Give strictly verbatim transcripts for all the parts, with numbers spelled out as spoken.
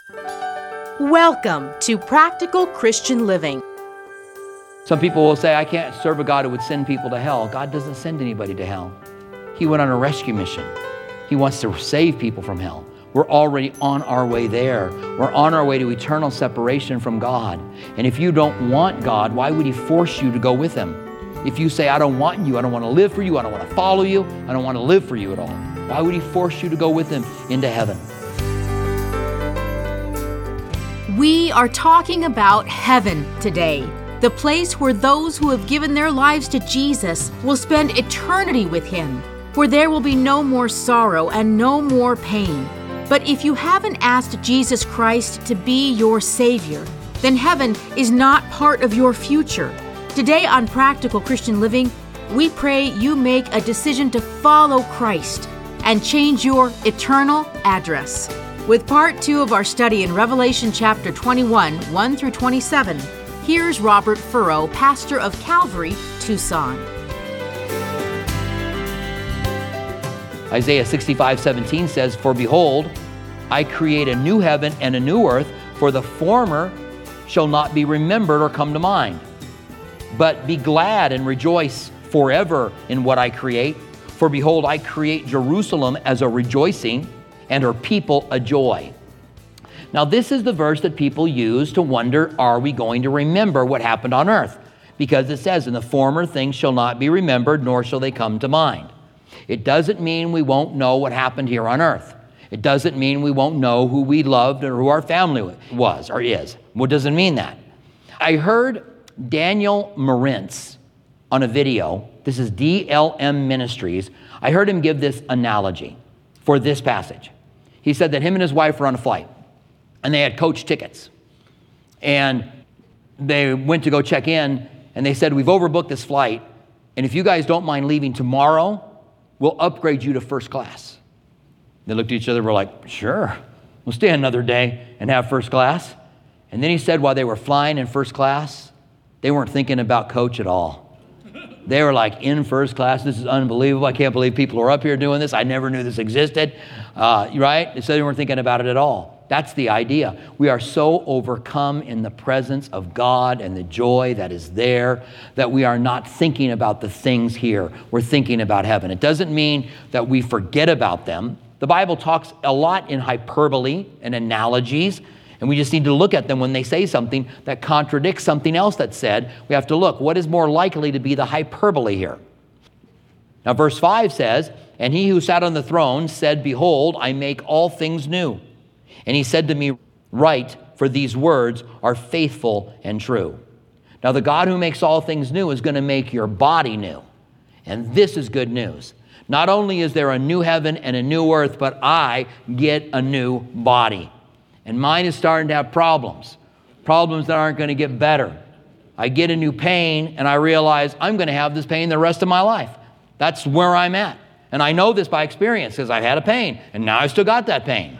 Welcome to Practical Christian Living. Some people will say, I can't serve a God who would send people to hell. God doesn't send anybody to hell. He went on a rescue mission. He wants to save people from hell. We're already on our way there. We're on our way to eternal separation from God. And if you don't want God, why would He force you to go with Him? If you say, I don't want you, I don't want to live for you, I don't want to follow you, I don't want to live for you at all, why would He force you to go with Him into heaven? We are talking about heaven today, the place where those who have given their lives to Jesus will spend eternity with Him, where there will be no more sorrow and no more pain. But if you haven't asked Jesus Christ to be your Savior, then heaven is not part of your future. Today on Practical Christian Living, we pray you make a decision to follow Christ and change your eternal address. With part two of our study in Revelation chapter twenty-one, one through twenty-seven, here's Robert Furrow, pastor of Calvary, Tucson. Isaiah sixty-five seventeen says, For behold, I create a new heaven and a new earth, for the former shall not be remembered or come to mind. But be glad and rejoice forever in what I create. For behold, I create Jerusalem as a rejoicing, and her people a joy. Now this is the verse that people use to wonder, are we going to remember what happened on earth? Because it says, and the former things shall not be remembered, nor shall they come to mind. It doesn't mean we won't know what happened here on earth. It doesn't mean we won't know who we loved or who our family was or is. What doesn't mean that? I heard Daniel Marentz on a video. This is D L M Ministries. I heard him give this analogy for this passage. He said that him and his wife were on a flight, and they had coach tickets. And they went to go check in, and they said, we've overbooked this flight, and if you guys don't mind leaving tomorrow, we'll upgrade you to first class. They looked at each other and were like, sure, we'll stay another day and have first class. And then he said while they were flying in first class, they weren't thinking about coach at all. They were like, in first class, this is unbelievable. I can't believe people are up here doing this. I never knew this existed, uh, right? So they weren't thinking about it at all. That's the idea. We are so overcome in the presence of God and the joy that is there that we are not thinking about the things here. We're thinking about heaven. It doesn't mean that we forget about them. The Bible talks a lot in hyperbole and analogies, and we just need to look at them when they say something that contradicts something else that's said. We have to look, what is more likely to be the hyperbole here? Now, verse five says, and he who sat on the throne said, behold, I make all things new. And he said to me, write, for these words are faithful and true. Now, the God who makes all things new is going to make your body new. And this is good news. Not only is there a new heaven and a new earth, but I get a new body. And mine is starting to have problems, problems that aren't going to get better. I get a new pain, and I realize I'm going to have this pain the rest of my life. That's where I'm at. And I know this by experience because I've had a pain, and now I still got that pain.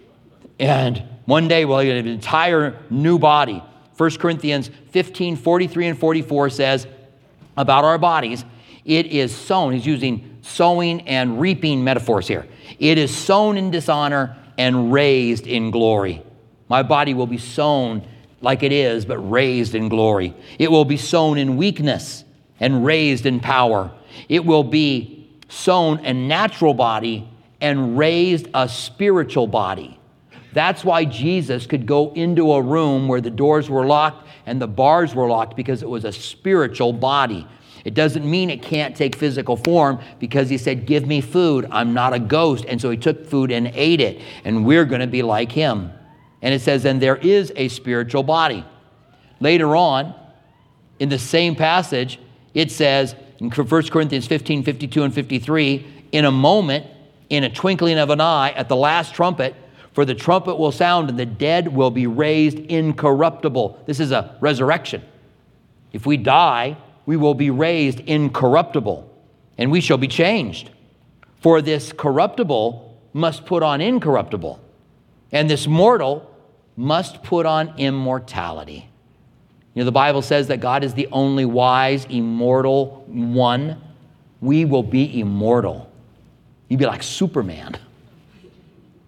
And one day we'll get an entire new body. First Corinthians fifteen, forty-three and forty-four says about our bodies, it is sown. He's using sowing and reaping metaphors here. It is sown in dishonor and raised in glory. My body will be sown like it is, but raised in glory. It will be sown in weakness and raised in power. It will be sown a natural body and raised a spiritual body. That's why Jesus could go into a room where the doors were locked and the bars were locked, because it was a spiritual body. It doesn't mean it can't take physical form, because he said, give me food. I'm not a ghost. And so he took food and ate it. And we're going to be like him. And it says, and there is a spiritual body. Later on, in the same passage, it says in First Corinthians fifteen, fifty-two and fifty-three, in a moment, in a twinkling of an eye, at the last trumpet, for the trumpet will sound and the dead will be raised incorruptible. This is a resurrection. If we die, we will be raised incorruptible, and we shall be changed. For this corruptible must put on incorruptible, and this mortal must put on immortality. You know, the Bible says that God is the only wise, immortal one. We will be immortal. You'd be like Superman.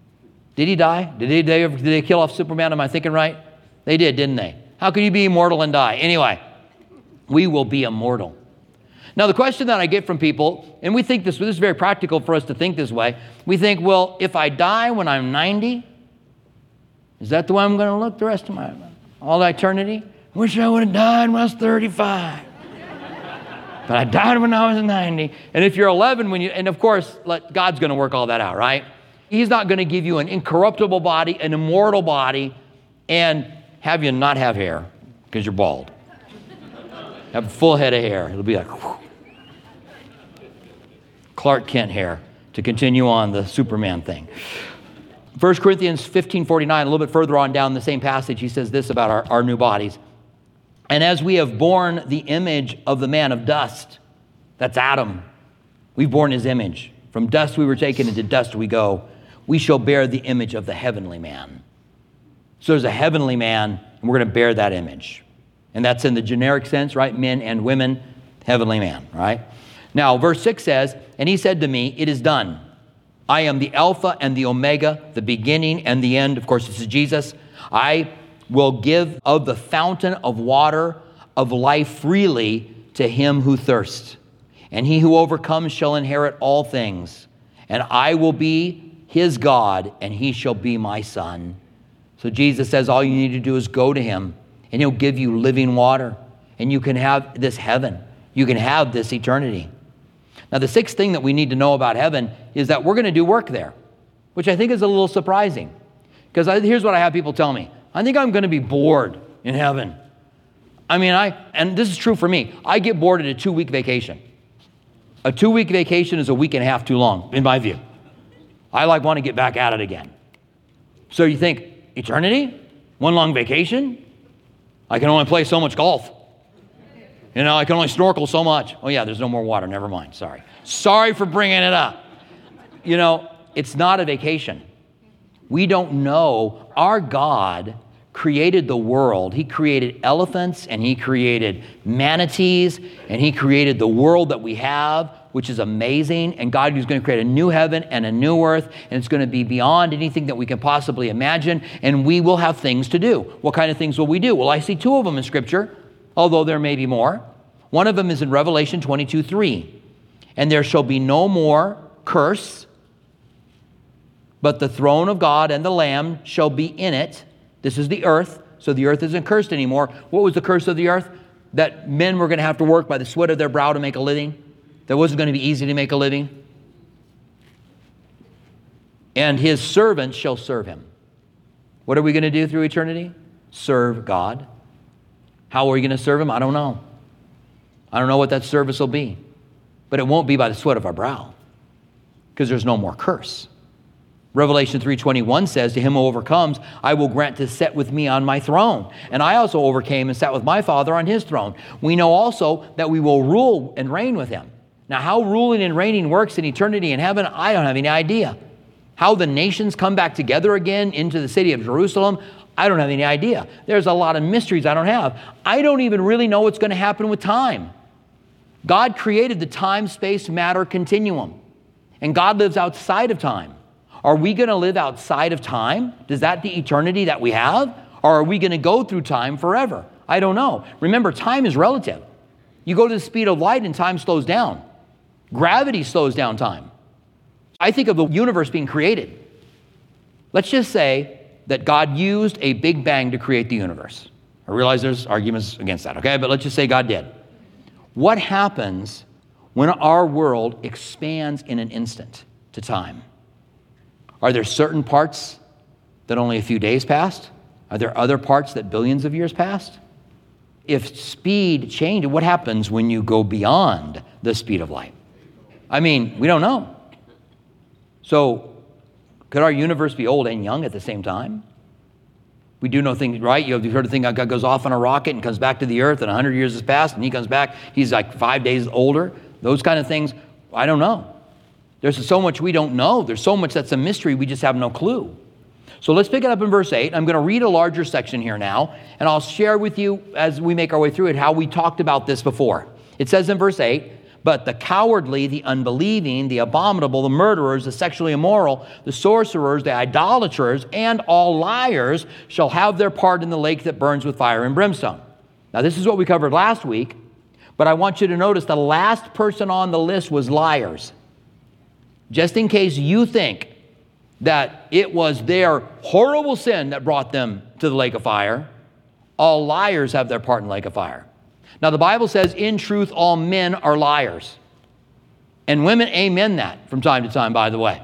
Did he die? Did they, did they, did they kill off Superman? Am I thinking right? They did, didn't they? How can you be immortal and die? Anyway, we will be immortal. Now, the question that I get from people, and we think this, this is very practical for us to think this way. We think, well, if I die when I'm ninety, is that the way I'm going to look the rest of my, all eternity? I wish I would have died when I was thirty-five. But I died when I was ninety. And if you're eleven, when you, and of course, let, God's going to work all that out, right? He's not going to give you an incorruptible body, an immortal body, and have you not have hair because you're bald. Have a full head of hair. It'll be like whew. Clark Kent hair, to continue on the Superman thing. First Corinthians fifteen forty-nine, a little bit further on down the same passage, he says this about our, our new bodies. And as we have borne the image of the man of dust, that's Adam, we've borne his image. From dust we were taken, into dust we go. We shall bear the image of the heavenly man. So there's a heavenly man, and we're going to bear that image. And that's in the generic sense, right? Men and women, heavenly man, right? Now, verse six says, and he said to me, it is done. I am the Alpha and the Omega, the beginning and the end. Of course, this is Jesus. I will give of the fountain of water of life freely to him who thirsts. And he who overcomes shall inherit all things. And I will be his God, and he shall be my son. So Jesus says all you need to do is go to him, and he'll give you living water. And you can have this heaven. You can have this eternity. Now, the sixth thing that we need to know about heaven is that we're going to do work there, which I think is a little surprising. Because here's what I have people tell me. I think I'm going to be bored in heaven. I mean, I, and this is true for me. I get bored at a two-week vacation. A two-week vacation is a week and a half too long, in my view. I like want to get back at it again. So you think, eternity? One long vacation? I can only play so much golf. You know, I can only snorkel so much. Oh yeah, there's no more water. Never mind. Sorry. Sorry for bringing it up. You know, it's not a vacation. We don't know. Our God created the world. He created elephants, and he created manatees, and he created the world that we have, which is amazing. And God is going to create a new heaven and a new earth, and it's going to be beyond anything that we can possibly imagine, and we will have things to do. What kind of things will we do? Well, I see two of them in Scripture, although there may be more. One of them is in Revelation twenty-two three. And there shall be no more curse, but the throne of God and the Lamb shall be in it. This is the earth, so the earth isn't cursed anymore. What was the curse of the earth? That men were going to have to work by the sweat of their brow to make a living. That wasn't going to be easy to make a living. And his servants shall serve him. What are we going to do through eternity? Serve God. How are we going to serve him? I don't know. I don't know what that service will be. But it won't be by the sweat of our brow, because there's no more curse. Revelation three twenty-one says, to him who overcomes, I will grant to sit with me on my throne. And I also overcame and sat with my Father on his throne. We know also that we will rule and reign with him. Now, how ruling and reigning works in eternity in heaven, I don't have any idea. How the nations come back together again into the city of Jerusalem, I don't have any idea. There's a lot of mysteries I don't have. I don't even really know what's going to happen with time. God created the time, space, matter continuum. And God lives outside of time. Are we going to live outside of time? Is that the eternity that we have? Or are we going to go through time forever? I don't know. Remember, time is relative. You go to the speed of light and time slows down. Gravity slows down time. I think of the universe being created. Let's just say that God used a big bang to create the universe. I realize there's arguments against that, okay? But let's just say God did. What happens when our world expands in an instant to time? Are there certain parts that only a few days passed? Are there other parts that billions of years passed? If speed changes, what happens when you go beyond the speed of light? I mean, we don't know. So, could our universe be old and young at the same time? We do know things, right? You've heard a thing, God goes off on a rocket and comes back to the earth, and one hundred years has passed, and he comes back, he's like five days older. Those kind of things, I don't know. There's so much we don't know. There's so much that's a mystery, we just have no clue. So let's pick it up in verse eight. I'm going to read a larger section here now, and I'll share with you as we make our way through it how we talked about this before. It says in verse eight, But the cowardly, the unbelieving, the abominable, the murderers, the sexually immoral, the sorcerers, the idolaters, and all liars shall have their part in the lake that burns with fire and brimstone. Now, this is what we covered last week, but I want you to notice the last person on the list was liars. Just in case you think that it was their horrible sin that brought them to the lake of fire, all liars have their part in the lake of fire. Now, the Bible says, in truth, all men are liars. And women amen that from time to time, by the way.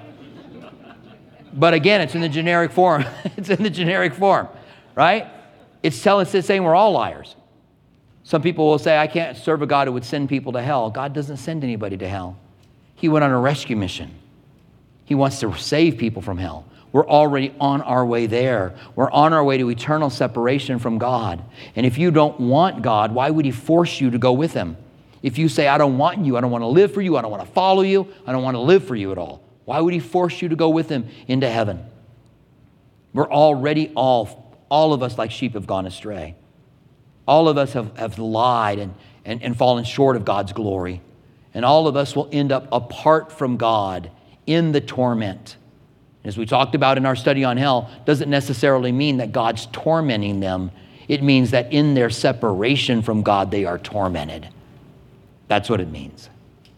But again, it's in the generic form. It's in the generic form, right? It's telling us, saying we're all liars. Some people will say, I can't serve a God who would send people to hell. God doesn't send anybody to hell. He went on a rescue mission. He wants to save people from hell. We're already on our way there. We're on our way to eternal separation from God. And if you don't want God, why would he force you to go with him? If you say, I don't want you, I don't want to live for you, I don't want to follow you, I don't want to live for you at all, why would he force you to go with him into heaven? We're already all, all of us like sheep have gone astray. All of us have, have lied and, and, and fallen short of God's glory. And all of us will end up apart from God in the torment. As we talked about in our study on hell, doesn't necessarily mean that God's tormenting them. It means that in their separation from God, they are tormented. That's what it means.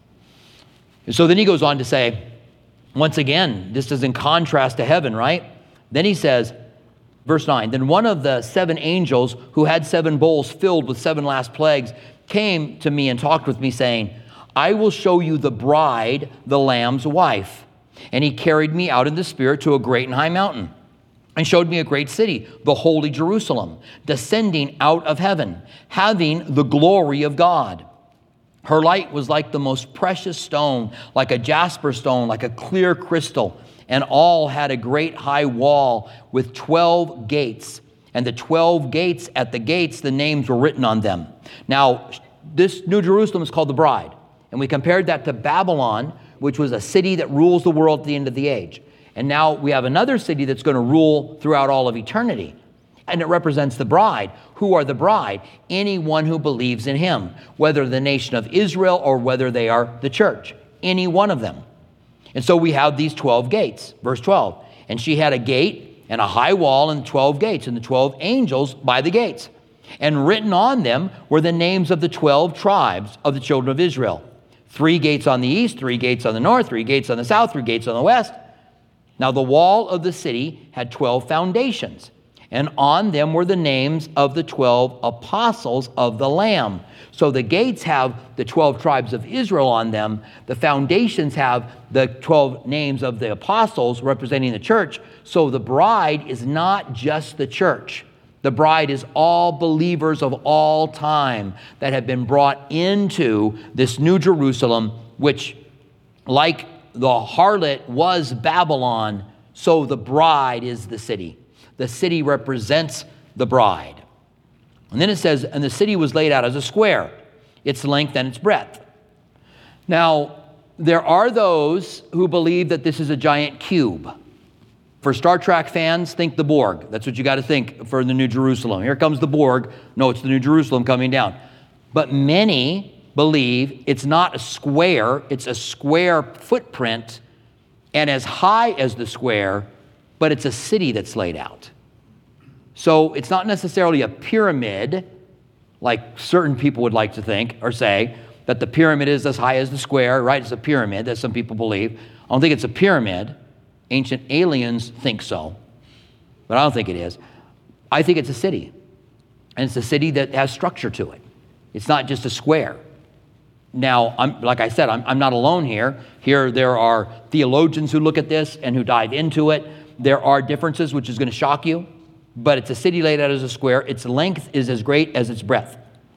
And so then he goes on to say, once again, this is in contrast to heaven, right? Then he says, verse nine, then one of the seven angels who had seven bowls filled with seven last plagues came to me and talked with me, saying, I will show you the bride, the Lamb's wife. And he carried me out in the spirit to a great and high mountain and showed me a great city, the holy Jerusalem, descending out of heaven, having the glory of God. Her light was like the most precious stone, like a jasper stone, like a clear crystal, and all had a great high wall with twelve gates. And the twelve gates, at the gates, the names were written on them. Now, this New Jerusalem is called the bride. And we compared that to Babylon, which was a city that rules the world at the end of the age. And now we have another city that's going to rule throughout all of eternity. And it represents the bride. Who are the bride? Anyone who believes in him, whether the nation of Israel or whether they are the church. Any one of them. And so we have these twelve gates. Verse twelve. And she had a gate and a high wall and twelve gates, and the twelve angels by the gates. And written on them were the names of the twelve tribes of the children of Israel. Three gates on the east, three gates on the north, three gates on the south, three gates on the west. Now the wall of the city had twelve foundations, and on them were the names of the twelve apostles of the Lamb. So the gates have the twelve tribes of Israel on them. The foundations have the twelve names of the apostles representing the church. So the bride is not just the church. The bride is all believers of all time that have been brought into this New Jerusalem, which, like the harlot was Babylon, so the bride is the city. The city represents the bride. And then it says, and the city was laid out as a square, its length and its breadth. Now, there are those who believe that this is a giant cube. For Star Trek fans, think the Borg. That's what you got to think for the New Jerusalem. Here comes the Borg. No, it's the New Jerusalem coming down. But many believe it's not a square, it's a square footprint and as high as the square, but it's a city that's laid out. So it's not necessarily a pyramid, like certain people would like to think or say, that the pyramid is as high as the square, right? It's a pyramid, that some people believe. I don't think it's a pyramid. Ancient aliens think so, but I don't think it is. I think it's a city, and it's a city that has structure to it. It's not just a square. Now, I'm, like I said, I'm, I'm not alone here. Here there are theologians who look at this and who dive into it. There are differences, which is going to shock you, but it's a city laid out as a square. Its length is as great as its breadth.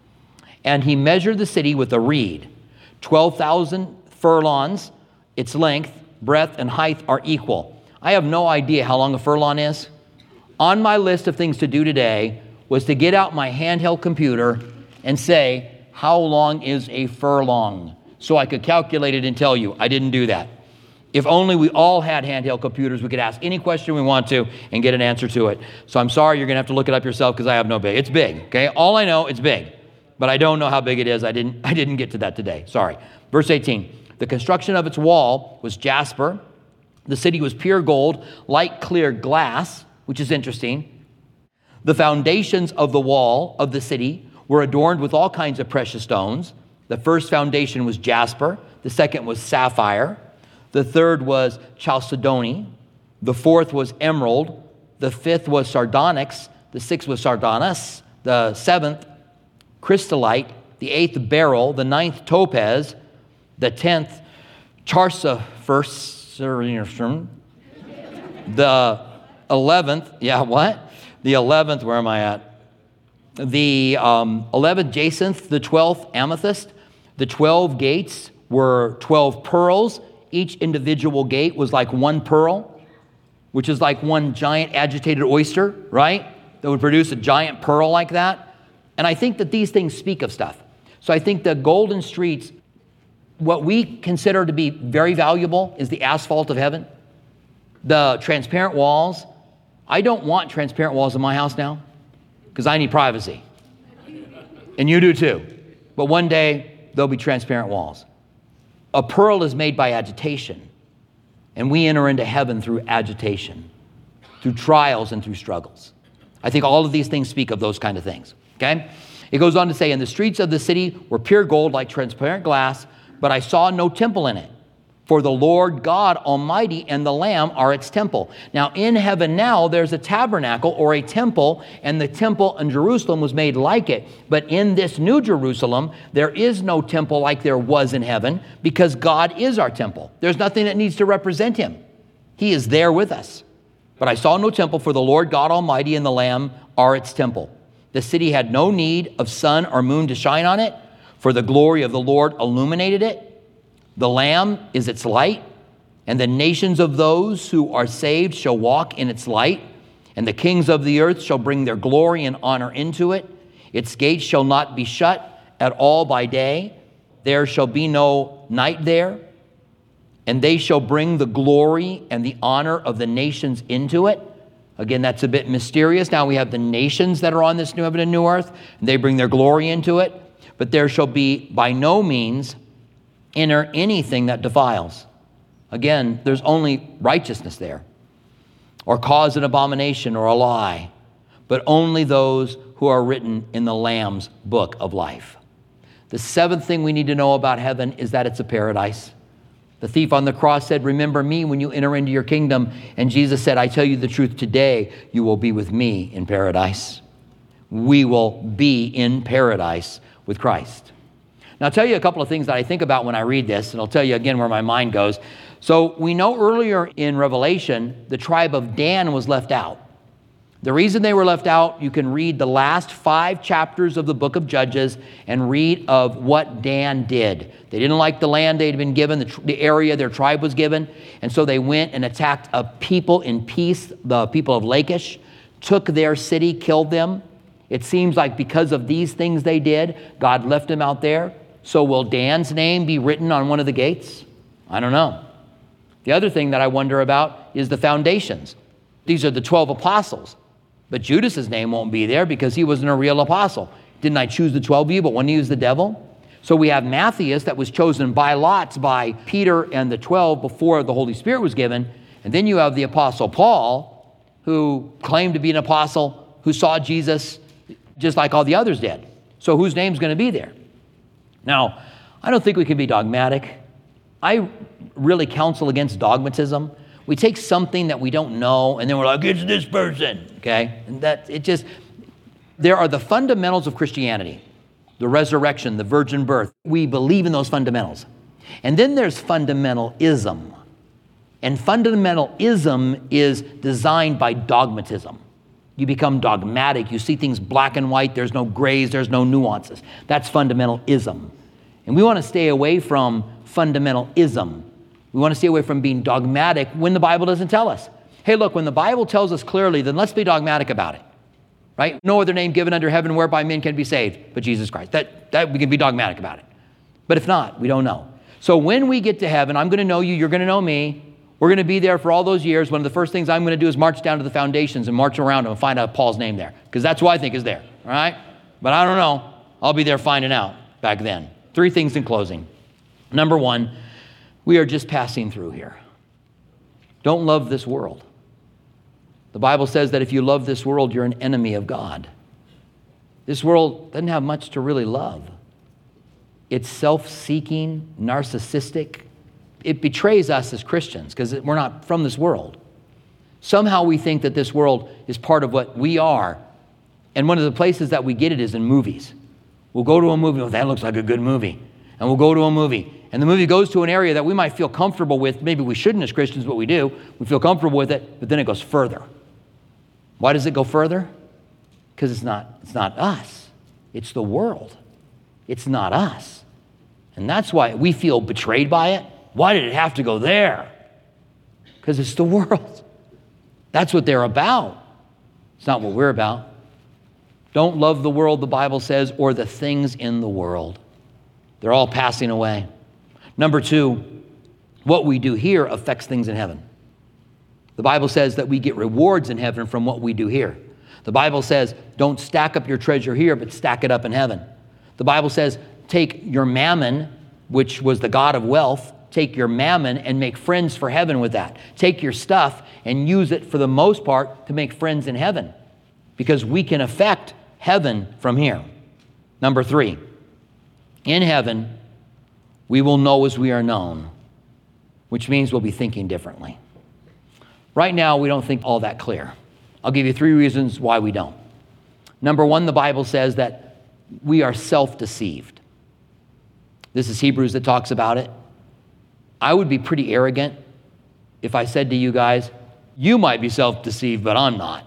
And he measured the city with a reed, twelve thousand furlongs, its length, breadth, and height are equal. I have no idea how long a furlong is. On my list of things to do today was to get out my handheld computer and say, how long is a furlong? So I could calculate it and tell you. I didn't do that. If only we all had handheld computers, we could ask any question we want to and get an answer to it. So I'm sorry, you're going to have to look it up yourself because I have no big. It's big, okay? All I know, it's big. but I don't know how big it is. I didn't, I didn't get to that today. Sorry. Verse eighteen. The construction of its wall was jasper. The city was pure gold, light clear glass, which is interesting. The foundations of the wall of the city were adorned with all kinds of precious stones. The first foundation was jasper. The second was sapphire. The third was chalcedony. The fourth was emerald. The fifth was sardonyx. The sixth was sardonyx. The seventh, crystallite. The eighth, beryl. The ninth, topaz. The tenth, charsaphirus. The eleventh, yeah, what? The eleventh, where am I at? The um, eleventh, jacinth. The twelfth, amethyst. The twelve gates were twelve pearls. Each individual gate was like one pearl, which is like one giant agitated oyster, right? That would produce a giant pearl like that. And I think that these things speak of stuff. So I think the golden streets, what we consider to be very valuable is the asphalt of heaven. The transparent walls. I don't want transparent walls in my house now because I need privacy. And you do too. But one day, there'll be transparent walls. A pearl is made by agitation, and we enter into heaven through agitation, through trials and through struggles. I think all of these things speak of those kind of things, okay? It goes on to say, and the streets of the city were pure gold like transparent glass, but I saw no temple in it. For the Lord God Almighty and the Lamb are its temple. Now in heaven now there's a tabernacle or a temple, and the temple in Jerusalem was made like it. But in this new Jerusalem, there is no temple like there was in heaven, because God is our temple. There's nothing that needs to represent him. He is there with us. But I saw no temple, for the Lord God Almighty and the Lamb are its temple. The city had no need of sun or moon to shine on it, for the glory of the Lord illuminated it. The Lamb is its light, and the nations of those who are saved shall walk in its light, and the kings of the earth shall bring their glory and honor into it. Its gates shall not be shut at all by day. There shall be no night there, and they shall bring the glory and the honor of the nations into it. Again, that's a bit mysterious. Now we have the nations that are on this new heaven and new earth, and they bring their glory into it. But there shall be by no means enter anything that defiles. Again, there's only righteousness there, or cause an abomination or a lie, but only those who are written in the Lamb's book of life. The seventh thing we need to know about heaven is that it's a paradise. The thief on the cross said, remember me when you enter into your kingdom. And Jesus said, I tell you the truth, today you will be with me in paradise. We will be in paradise with Christ. Now, I'll tell you a couple of things that I think about when I read this, and I'll tell you again where my mind goes. So we know earlier in Revelation, the tribe of Dan was left out. The reason they were left out, you can read the last five chapters of the book of Judges and read of what Dan did. They didn't like the land they'd been given, the, the area their tribe was given, and so they went and attacked a people in peace, the people of Lachish, took their city, killed them. It seems like because of these things they did, God left them out there. So will Dan's name be written on one of the gates? I don't know. The other thing that I wonder about is the foundations. These are the twelve apostles. But Judas's name won't be there because he wasn't a real apostle. Didn't I choose the twelve of you, but one of you is the devil? So we have Matthias that was chosen by lots by Peter and the twelve before the Holy Spirit was given. And then you have the apostle Paul, who claimed to be an apostle, who saw Jesus just like all the others did. So whose name's going to be there? Now, I don't think we can be dogmatic. I really counsel against dogmatism. We take something that we don't know, and then we're like, it's this person, okay? And that, it just, there are the fundamentals of Christianity, the resurrection, the virgin birth. We believe in those fundamentals. And then there's fundamentalism. And fundamentalism is designed by dogmatism. You become dogmatic. You see things black and white. There's no grays. There's no nuances. That's fundamentalism. And we want to stay away from fundamentalism. We want to stay away from being dogmatic when the Bible doesn't tell us. Hey, look, when the Bible tells us clearly, then let's be dogmatic about it, right? No other name given under heaven whereby men can be saved but Jesus Christ. That, that we can be dogmatic about it. But if not, we don't know. So when we get to heaven, I'm going to know you. You're going to know me. We're going to be there for all those years. One of the first things I'm going to do is march down to the foundations and march around them and find out Paul's name there, because that's who I think is there, all right? But I don't know. I'll be there finding out back then. Three things in closing. Number one, we are just passing through here. Don't love this world. The Bible says that if you love this world, you're an enemy of God. This world doesn't have much to really love. It's self-seeking, narcissistic. It betrays us as Christians because we're not from this world. Somehow we think that this world is part of what we are. And one of the places that we get it is in movies. We'll go to a movie, oh, that looks like a good movie. And we'll go to a movie. And the movie goes to an area that we might feel comfortable with. Maybe we shouldn't as Christians, but we do. We feel comfortable with it, but then it goes further. Why does it go further? Because it's not, it's not us. It's the world. It's not us. And that's why we feel betrayed by it. Why did it have to go there? Because it's the world. That's what they're about. It's not what we're about. Don't love the world, the Bible says, or the things in the world. They're all passing away. Number two, what we do here affects things in heaven. The Bible says that we get rewards in heaven from what we do here. The Bible says, don't stack up your treasure here, but stack it up in heaven. The Bible says, take your mammon, which was the god of wealth, take your mammon and make friends for heaven with that. Take your stuff and use it for the most part to make friends in heaven, because we can affect heaven from here. Number three, in heaven, we will know as we are known, which means we'll be thinking differently. Right now, we don't think all that clear. I'll give you three reasons why we don't. Number one, the Bible says that we are self-deceived. This is Hebrews that talks about it. I would be pretty arrogant if I said to you guys, you might be self-deceived, but I'm not.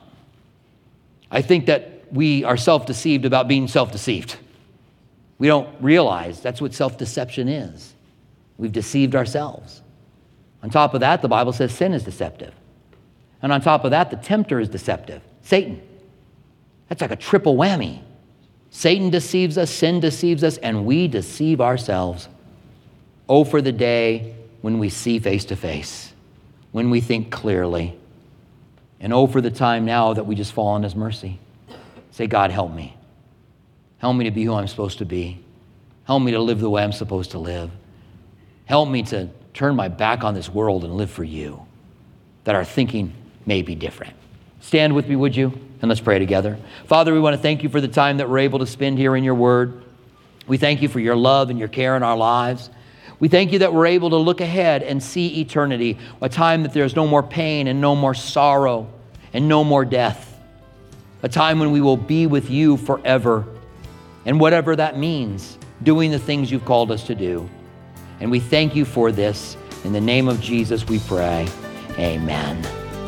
I think that we are self-deceived about being self-deceived. We don't realize that's what self-deception is. We've deceived ourselves. On top of that, the Bible says sin is deceptive. And on top of that, the tempter is deceptive, Satan. That's like a triple whammy. Satan deceives us, sin deceives us, and we deceive ourselves. Oh, for the day when we see face to face, when we think clearly. And oh, for the time now that we just fall on his mercy. Say, God, help me. Help me to be who I'm supposed to be. Help me to live the way I'm supposed to live. Help me to turn my back on this world and live for you, that our thinking may be different. Stand with me, would you? And let's pray together. Father, we want to thank you for the time that we're able to spend here in your word. We thank you for your love and your care in our lives. We thank you that we're able to look ahead and see eternity, a time that there's no more pain and no more sorrow and no more death, a time when we will be with you forever, and whatever that means, doing the things you've called us to do. And we thank you for this. In the name of Jesus, we pray. Amen.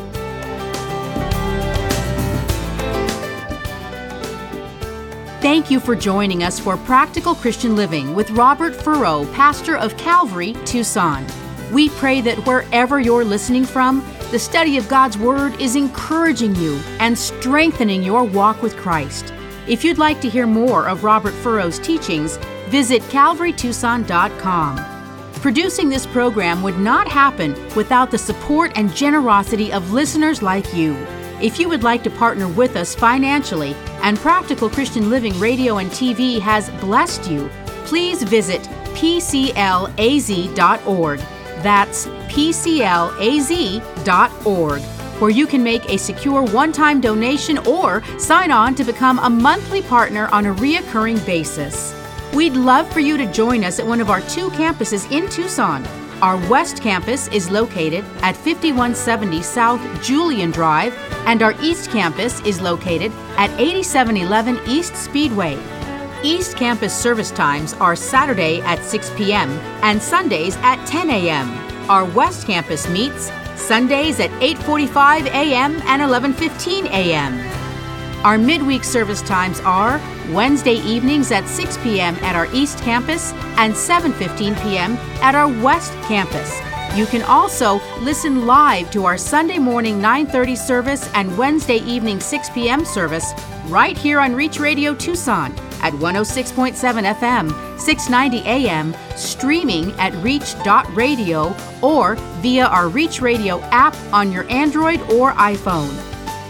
Thank you for joining us for Practical Christian Living with Robert Furrow, pastor of Calvary, Tucson. We pray that wherever you're listening from, the study of God's Word is encouraging you and strengthening your walk with Christ. If you'd like to hear more of Robert Furrow's teachings, visit calvary tucson dot com. Producing this program would not happen without the support and generosity of listeners like you. If you would like to partner with us financially and Practical Christian Living Radio and T V has blessed you, please visit p c l a z dot org. That's p c l a z dot org, where you can make a secure one-time donation or sign on to become a monthly partner on a reoccurring basis. We'd love for you to join us at one of our two campuses in Tucson. Our West Campus is located at fifty-one seventy South Julian Drive, and our East Campus is located at eighty-seven eleven East Speedway. East Campus service times are Saturday at six p.m. and Sundays at ten a.m. Our West Campus meets Sundays at eight forty-five a.m. and eleven fifteen a.m. Our midweek service times are Wednesday evenings at six p.m. at our East Campus and seven fifteen p.m. at our West Campus. You can also listen live to our Sunday morning nine thirty service and Wednesday evening six p.m. service right here on Reach Radio Tucson at one oh six point seven F M, six ninety A M, streaming at reach dot radio or via our Reach Radio app on your Android or iPhone.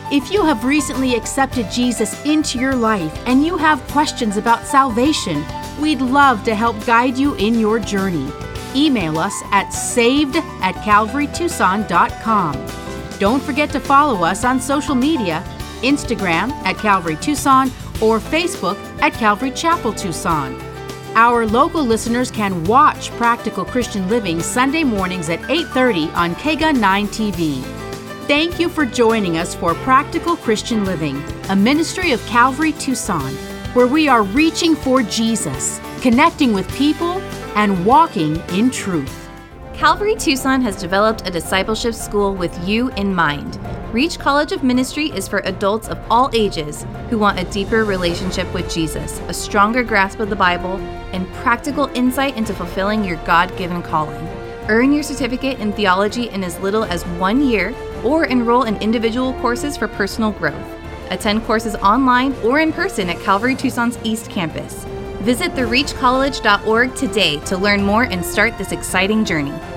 If you have recently accepted Jesus into your life and you have questions about salvation, we'd love to help guide you in your journey. Email us at saved at calvary tucson dot com. Don't forget to follow us on social media, Instagram at Calvary Tucson or Facebook at Calvary Chapel Tucson. Our local listeners can watch Practical Christian Living Sunday mornings at eight thirty on K G U nine T V. Thank you for joining us for Practical Christian Living, a ministry of Calvary Tucson, where we are reaching for Jesus, connecting with people, and walking in truth. Calvary Tucson has developed a discipleship school with you in mind. Reach College of Ministry is for adults of all ages who want a deeper relationship with Jesus, a stronger grasp of the Bible, and practical insight into fulfilling your God-given calling. Earn your certificate in theology in as little as one year, or enroll in individual courses for personal growth. Attend courses online or in person at Calvary Tucson's East Campus. Visit the reach college dot org today to learn more and start this exciting journey.